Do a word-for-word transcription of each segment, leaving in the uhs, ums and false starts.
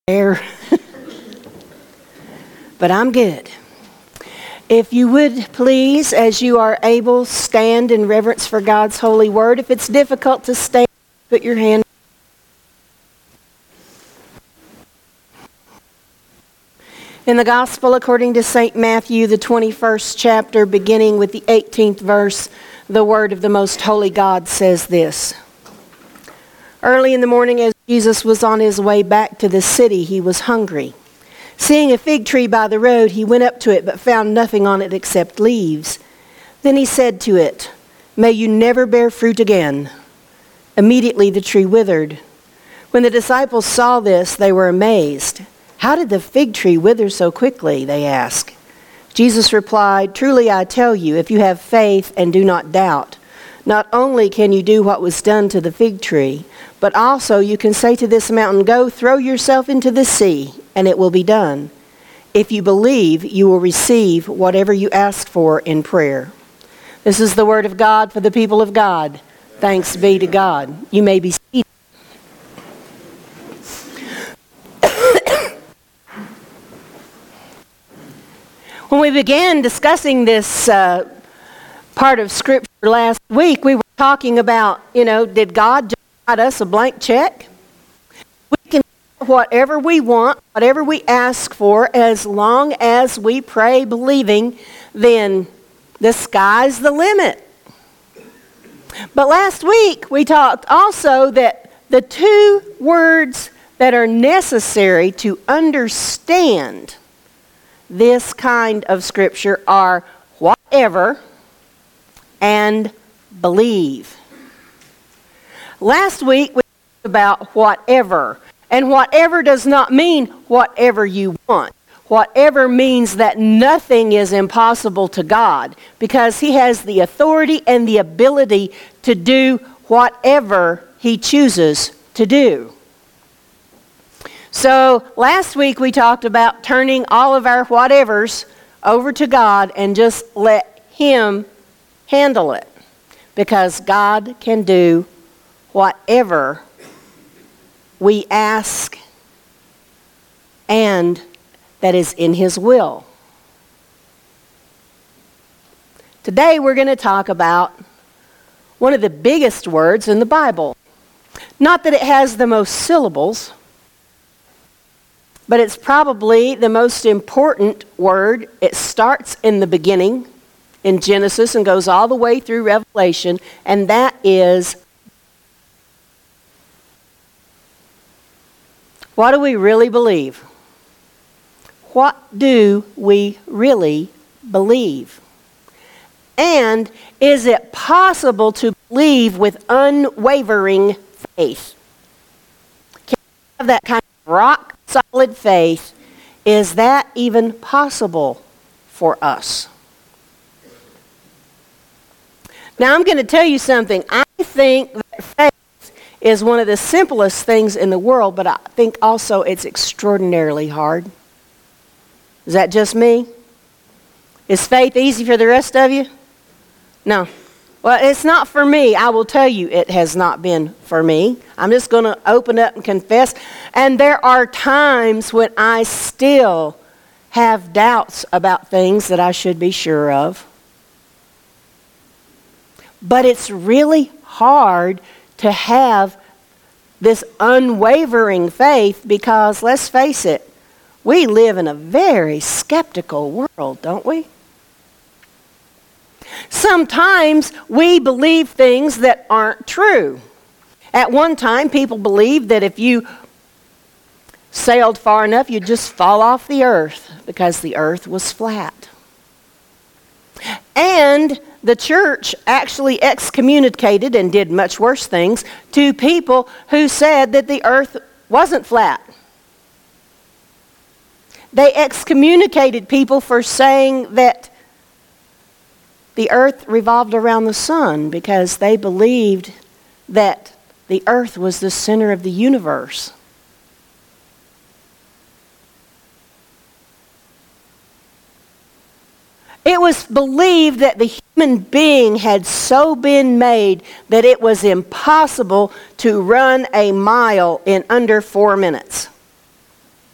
there. But I'm good. If you would please, as you are able, stand in reverence for God's holy word. If it's difficult to stand, put your hand. In the Gospel according to Saint Matthew, the twenty-first chapter, beginning with the eighteenth verse, the word of the most holy God says this. Early in the morning, as Jesus was on his way back to the city, he was hungry. Seeing a fig tree by the road, he went up to it, but found nothing on it except leaves. Then he said to it, "May you never bear fruit again." Immediately the tree withered. When the disciples saw this, they were amazed. "How did the fig tree wither so quickly?" they asked. Jesus replied, "Truly I tell you, if you have faith and do not doubt, not only can you do what was done to the fig tree, but also you can say to this mountain, 'Go throw yourself into the sea,' and it will be done. If you believe, you will receive whatever you ask for in prayer." This is the word of God for the people of God. Thanks be to God. You may be seated. When we began discussing this uh, part of Scripture last week, we were talking about, you know, did God just write us a blank check? We can do whatever we want, whatever we ask for, as long as we pray believing, then the sky's the limit. But last week, we talked also that the two words that are necessary to understand this kind of Scripture are whatever and believe. Last week we talked about whatever, and whatever does not mean whatever you want. Whatever means that nothing is impossible to God, because He has the authority and the ability to do whatever He chooses to do. So last week we talked about turning all of our whatevers over to God and just let Him handle it, because God can do whatever we ask and that is in His will. Today we're going to talk about one of the biggest words in the Bible. Not that it has the most syllables, but it's probably the most important word. It starts in the beginning, in Genesis, and goes all the way through Revelation, and that is, what do we really believe? What do we really believe? And is it possible to believe with unwavering faith? Can we have that kind of rock solid faith? Is that even possible for us? Now I'm going to tell you something. I think that faith is one of the simplest things in the world, but I think also it's extraordinarily hard. Is that just me? Is faith easy for the rest of you? No. Well, it's not for me. I will tell you it has not been for me. I'm just going to open up and confess. And there are times when I still have doubts about things that I should be sure of. But it's really hard to have this unwavering faith because, let's face it, we live in a very skeptical world, don't we? Sometimes we believe things that aren't true. At one time, people believed that if you sailed far enough, you'd just fall off the earth because the earth was flat. And the church actually excommunicated and did much worse things to people who said that the earth wasn't flat. They excommunicated people for saying that the earth revolved around the sun because they believed that the earth was the center of the universe. It was believed that the human being had so been made that it was impossible to run a mile in under four minutes.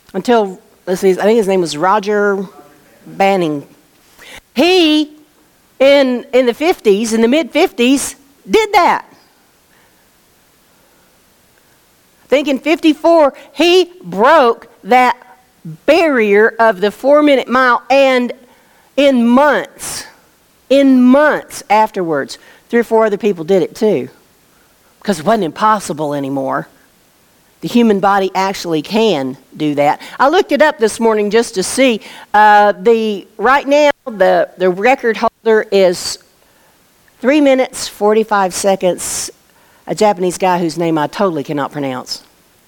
until, let's see, I think his name was Roger Banning. He, in, in the fifties, in the mid-fifties, did that. I think in fifty-four, he broke that barrier of the four-minute mile, and in months, in months afterwards, three or four other people did it too, because it wasn't impossible anymore. The human body actually can do that. I looked it up this morning just to see. Uh, the right now, the, the record holder is three minutes, forty-five seconds, a Japanese guy whose name I totally cannot pronounce.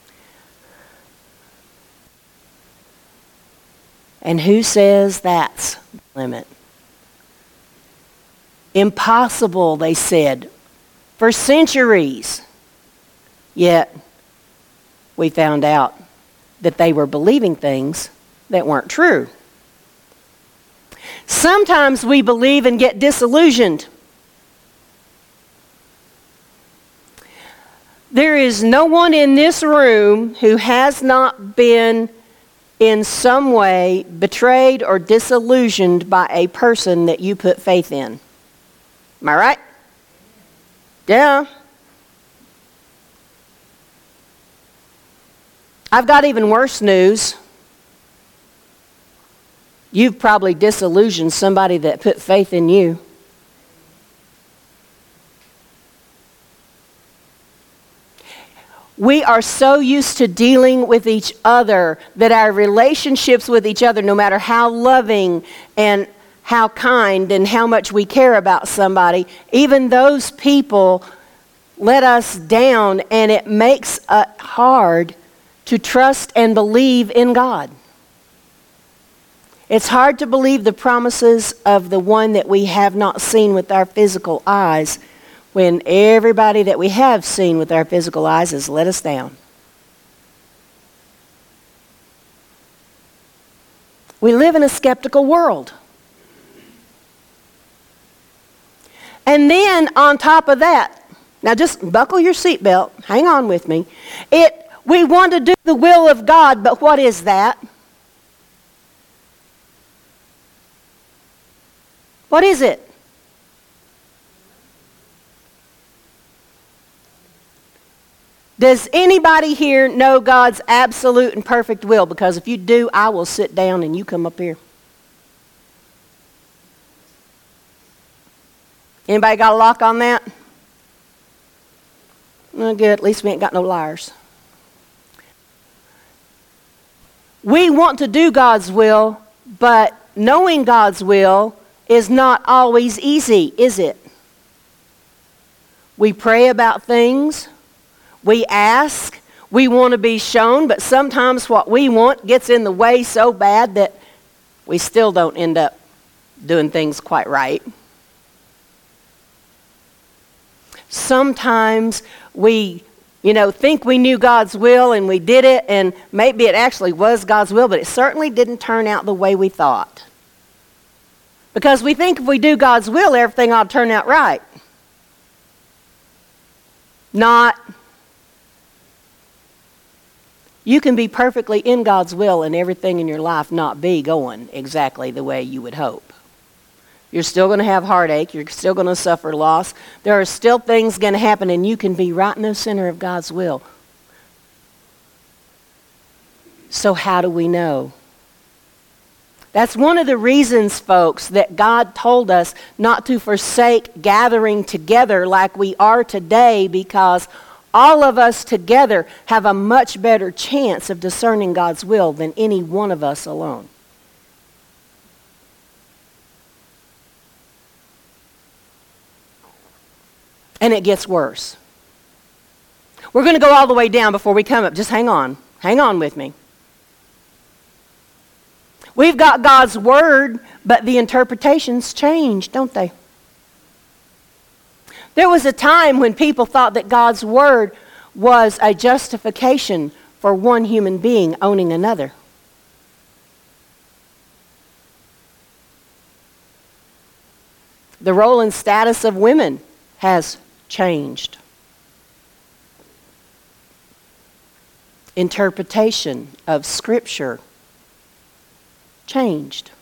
And who says that's the limit? Impossible, they said, for centuries. Yet, we found out that they were believing things that weren't true. Sometimes we believe and get disillusioned. There is no one in this room who has not been in some way betrayed or disillusioned by a person that you put faith in. Am I right? Yeah. I've got even worse news. You've probably disillusioned somebody that put faith in you. We are so used to dealing with each other that our relationships with each other, no matter how loving and how kind and how much we care about somebody, even those people let us down, and it makes it hard to trust and believe in God. It's hard to believe the promises of the one that we have not seen with our physical eyes when everybody that we have seen with our physical eyes has let us down. We live in a skeptical world. And then on top of that, now just buckle your seatbelt, hang on with me. It We want to do the will of God, but what is that? What is it? Does anybody here know God's absolute and perfect will? Because if you do, I will sit down and you come up here. Anybody got a lock on that? Well, good. At least we ain't got no liars. We want to do God's will, but knowing God's will is not always easy, is it? We pray about things. We ask. We want to be shown, but sometimes what we want gets in the way so bad that we still don't end up doing things quite right. Sometimes we, you know, think we knew God's will and we did it, and maybe it actually was God's will, but it certainly didn't turn out the way we thought. Because we think if we do God's will, everything ought to turn out right. Not. You can be perfectly in God's will and everything in your life not be going exactly the way you would hope. You're still going to have heartache. You're still going to suffer loss. There are still things going to happen, and you can be right in the center of God's will. So how do we know? That's one of the reasons, folks, that God told us not to forsake gathering together like we are today, because all of us together have a much better chance of discerning God's will than any one of us alone. And it gets worse. We're going to go all the way down before we come up. Just hang on. Hang on with me. We've got God's word, but the interpretations change, don't they? There was a time when people thought that God's word was a justification for one human being owning another. The role and status of women has changed. interpretation of Scripture changed.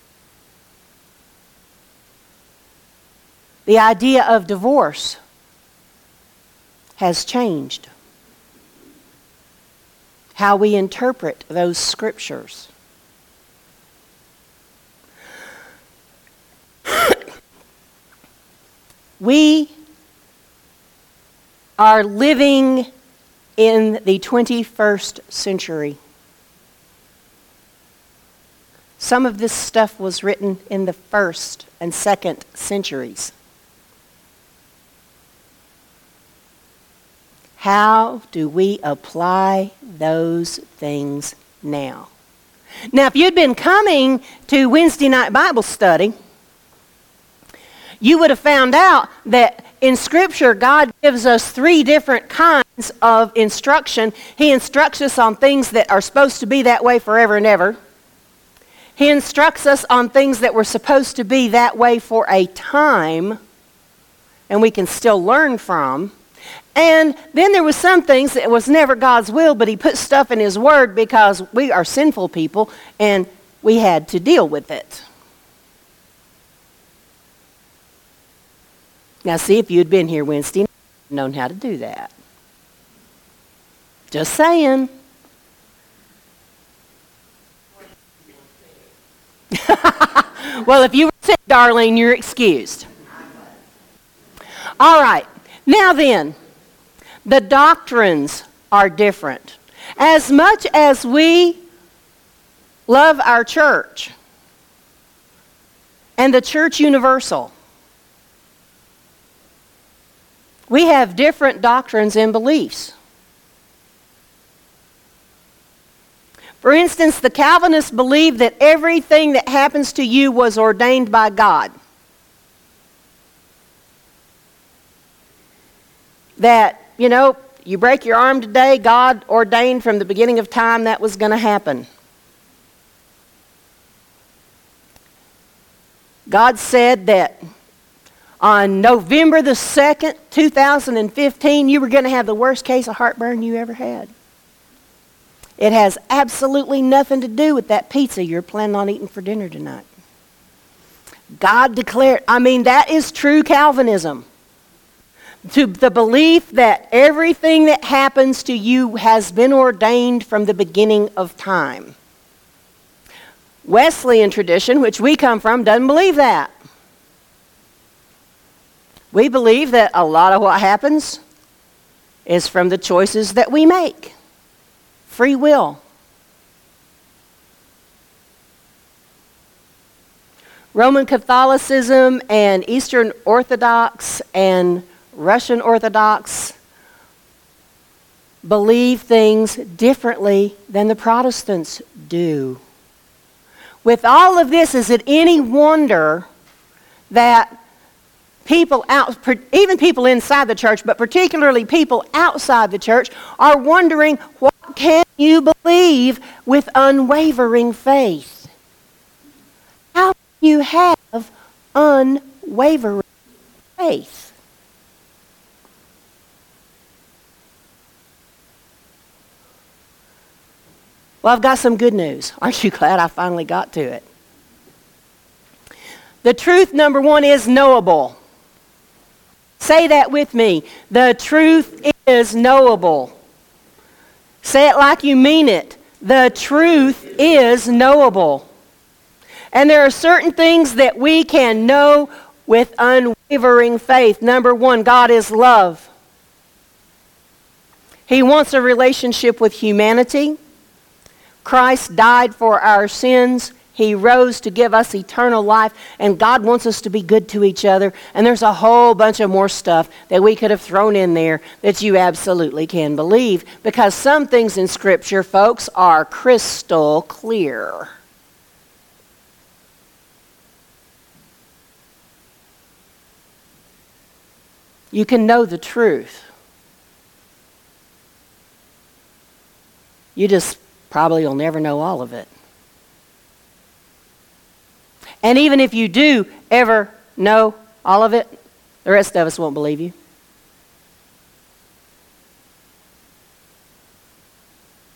The idea of divorce has changed. How we interpret those scriptures. We are living in the twenty-first century. Some of this stuff was written in the first and second centuries. How do we apply those things now? Now, if you'd been coming to Wednesday night Bible study, you would have found out that in Scripture, God gives us three different kinds of instruction. He instructs us on things that are supposed to be that way forever and ever. He instructs us on things that were supposed to be that way for a time, and we can still learn from. And then there was some things that was never God's will, but He put stuff in His Word because we are sinful people, and we had to deal with it. Now, see, if you had been here Wednesday, you'd known how to do that. Just saying. Well, if you were sick, Darlene, you're excused. All right. Now then, the doctrines are different. As much as we love our church and the church universal, we have different doctrines and beliefs. For instance, the Calvinists believe that everything that happens to you was ordained by God. That, you know, you break your arm today, God ordained from the beginning of time that was going to happen. God said that on November the second, two thousand fifteen, you were going to have the worst case of heartburn you ever had. It has absolutely nothing to do with that pizza you're planning on eating for dinner tonight. God declared, I mean, that is true Calvinism. To the belief that everything that happens to you has been ordained from the beginning of time. Wesleyan tradition, which we come from, doesn't believe that. We believe that a lot of what happens is from the choices that we make. Free will. Roman Catholicism and Eastern Orthodox and Russian Orthodox believe things differently than the Protestants do. With all of this, is it any wonder that people out, even people inside the church, but particularly people outside the church, are wondering, what can you believe with unwavering faith? How can you have unwavering faith? Well, I've got some good news. Aren't you glad I finally got to it? The truth, number one, is knowable. Say that with me. The truth is knowable. Say it like you mean it. The truth is knowable. And there are certain things that we can know with unwavering faith. Number one, God is love. He wants a relationship with humanity. Christ died for our sins. He rose to give us eternal life, and God wants us to be good to each other. And there's a whole bunch of more stuff that we could have thrown in there that you absolutely can believe, because some things in Scripture, folks, are crystal clear. You can know the truth. You just probably will never know all of it. And even if you do ever know all of it, the rest of us won't believe you.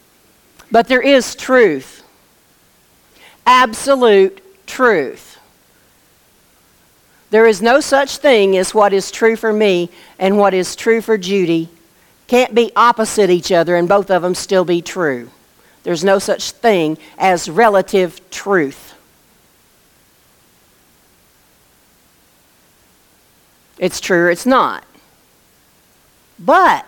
But there is truth. Absolute truth. There is no such thing as what is true for me and what is true for Judy. Can't be opposite each other and both of them still be true. There's no such thing as relative truth. It's true or it's not. But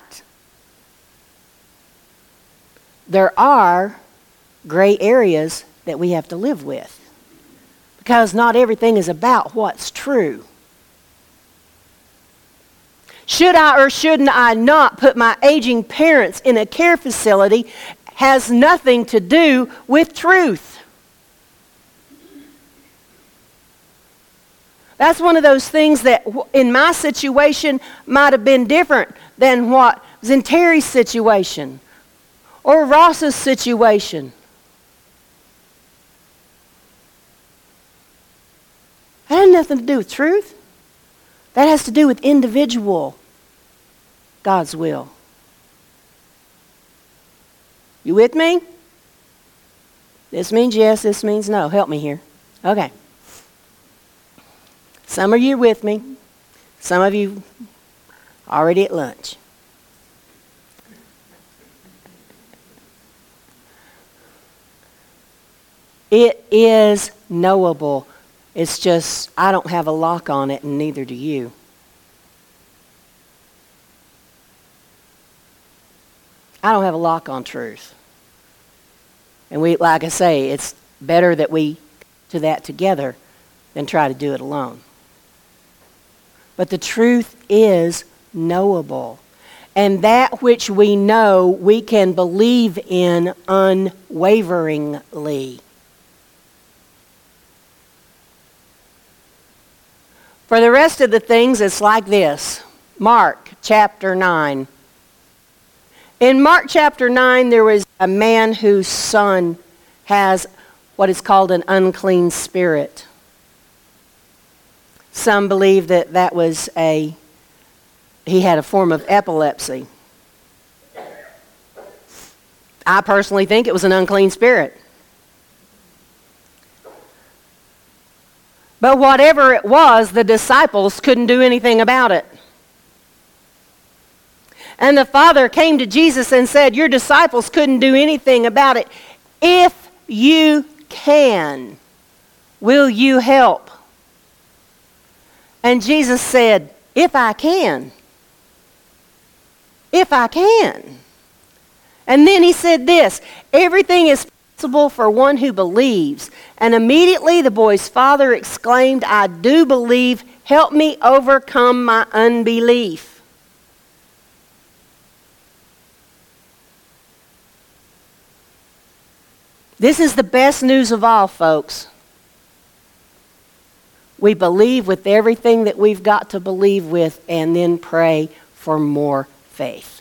there are gray areas that we have to live with. Because not everything is about what's true. Should I or shouldn't I not put my aging parents in a care facility has nothing to do with truth. That's one of those things that in my situation might have been different than what was in Terry's situation or Ross's situation. That has nothing to do with truth. That has to do with individual God's will. You with me? This means yes, this means no. Help me here. Okay. Some of you are with me. Some of you already at lunch. It is knowable. It's just, I don't have a lock on it, and neither do you. I don't have a lock on truth. And we, like I say, it's better that we do that together than try to do it alone. But the truth is knowable. And that which we know, we can believe in unwaveringly. For the rest of the things, it's like this. Mark chapter nine. In Mark chapter nine, there was a man whose son has what is called an unclean spirit. Some believe that that was a, he had a form of epilepsy. I personally think it was an unclean spirit. But whatever it was, the disciples couldn't do anything about it. And the father came to Jesus and said, your disciples couldn't do anything about it. If you can, will you help? And Jesus said, if I can. If I can. And then he said this, everything is possible for one who believes. And immediately the boy's father exclaimed, I do believe, help me overcome my unbelief. This is the best news of all, folks. We believe with everything that we've got to believe with and then pray for more faith.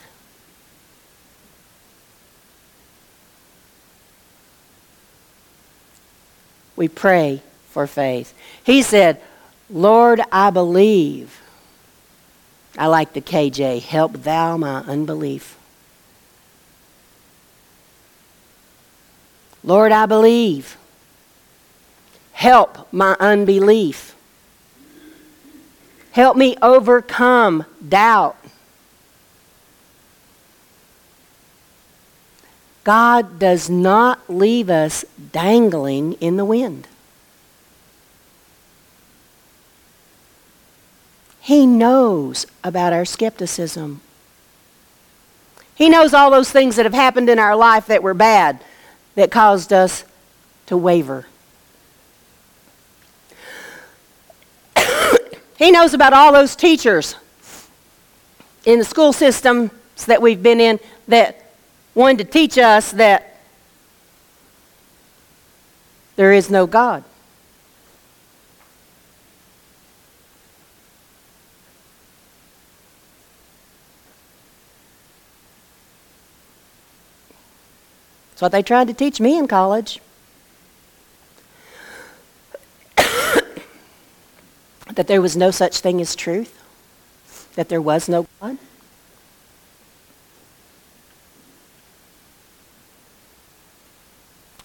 We pray for faith. He said, Lord, I believe. I like the K J, help thou my unbelief. Lord, I believe. Help my unbelief. Help me overcome doubt. God does not leave us dangling in the wind. He knows about our skepticism. He knows all those things that have happened in our life that were bad, that caused us to waver. He knows about all those teachers in the school systems that we've been in that wanted to teach us that there is no God. That's what they tried to teach me in college. That there was no such thing as truth. That there was no God.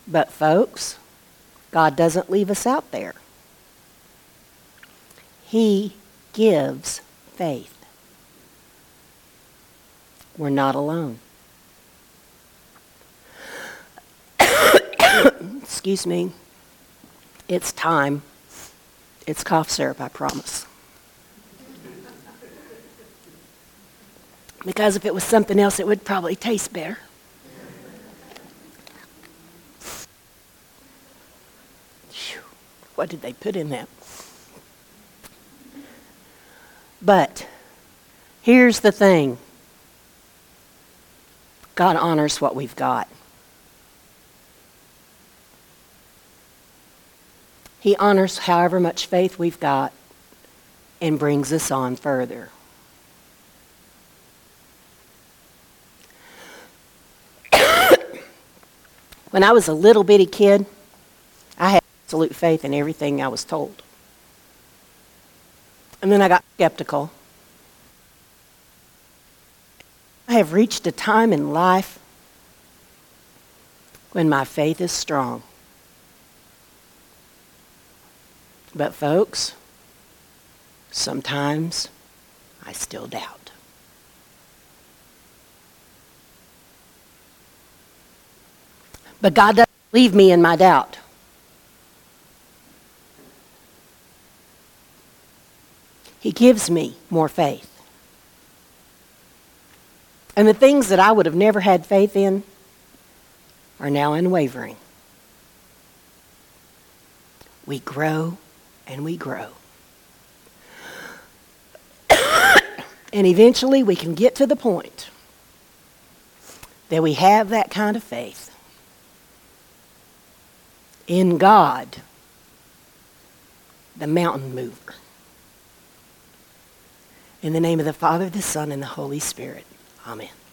But folks, God doesn't leave us out there. He gives faith. We're not alone. Excuse me. It's time. It's cough syrup, I promise. Because if it was something else, it would probably taste better. Whew. What did they put in that? But here's the thing. God honors what we've got. He honors however much faith we've got and brings us on further. When I was a little bitty kid, I had absolute faith in everything I was told. And then I got skeptical. I have reached a time in life when my faith is strong. But folks, sometimes I still doubt. But God doesn't leave me in my doubt. He gives me more faith. And the things that I would have never had faith in are now unwavering. We grow and we grow. And eventually we can get to the point that we have that kind of faith in God, the mountain mover. In the name of the Father, the Son, and the Holy Spirit. Amen.